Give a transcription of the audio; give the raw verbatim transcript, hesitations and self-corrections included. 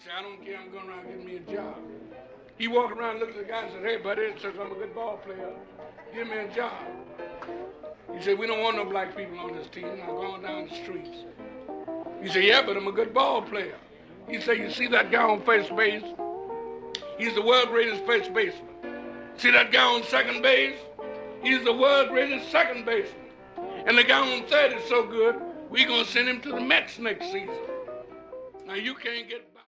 said, I don't care, I'm going around getting me a job. He walked around, looked at the guy and said, hey, buddy, since I'm a good ball player, give me a job. He said, we don't want no black people on this team. I'm going down the streets. He said, yeah, but I'm a good ball player. He said, you see that guy on first base? He's the world greatest first baseman. See that guy on second base? He's the world greatest second baseman. And the guy on third is so good, we're going to send him to the Mets next season. Now, you can't get